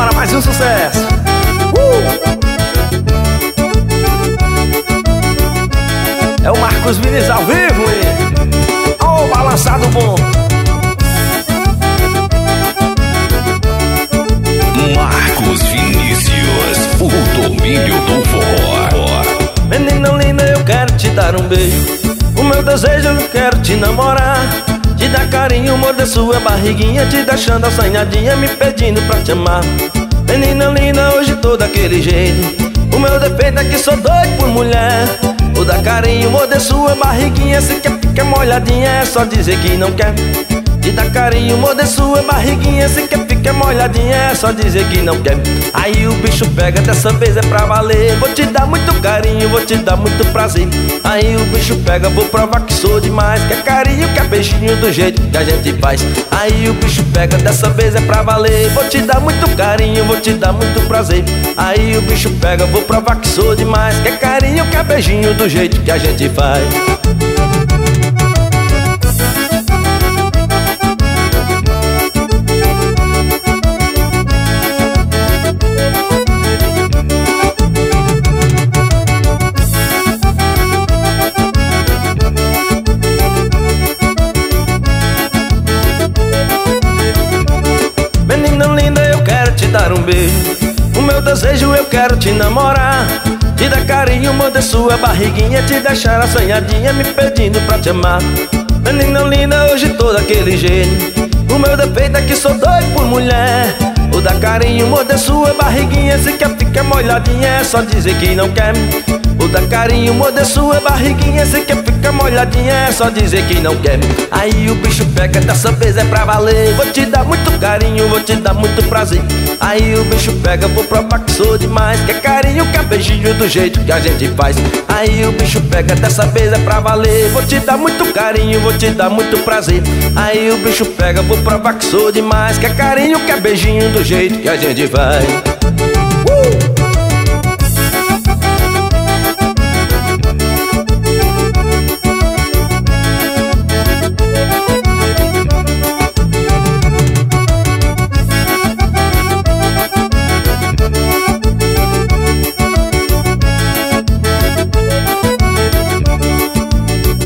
Bora, mais um sucesso. É o Marcos Vinícius ao vivo, hein? Ó, o balançado bom. Marcos Vinícius, o domínio do forró. Menina linda, eu quero te dar um beijo. O meu desejo, eu quero te namorar. Te dar carinho, morder sua barriguinha, te deixando assanhadinha, me pedindo pra te amar. Menina linda, hoje tô daquele jeito. O meu defeito é que sou doido por mulher. Vou dar carinho, morder sua barriguinha, se quer ficar molhadinha é só dizer que não quer. Te dar carinho, morder sua barriguinha, se quer ficar molhadinha é só dizer que não quer. Aí o bicho pega, dessa vez é pra valer. Vou te dar muito carinho, vou te dar muito prazer. Aí o bicho pega, vou provar que sou demais. Quer carinho, quer beijinho do jeito que a gente faz. Aí o bicho pega, dessa vez é pra valer. Vou te dar muito carinho, vou te dar muito prazer. Aí o bicho pega, vou provar que sou demais. Quer carinho, quer beijinho do jeito que a gente faz. Menina linda, eu quero te dar um beijo. O meu desejo, eu quero te namorar. Te dar carinho, morder sua barriguinha, te deixar assanhadinha, me pedindo pra te amar. Menina linda, hoje tô daquele jeito. O meu defeito é que sou doido por mulher. Vou dar carinho, morder sua barriguinha, se quer ficar molhadinha é só dizer que não quer. Vou dar carinho, morder sua barriguinha, se quer ficar molhadinha é só dizer que não quer. Aí o bicho pega, dessa vez é pra valer. Vou te dar muito carinho, vou te dar muito prazer. Aí o bicho pega, vou provar que sou demais. Quer carinho, quer beijinho do jeito que a gente faz. Aí o bicho pega, dessa vez é pra valer. Vou te dar muito carinho, vou te dar muito prazer. Aí o bicho pega, vou provar que sou demais. Quer carinho, quer beijinho do jeito que a gente faz.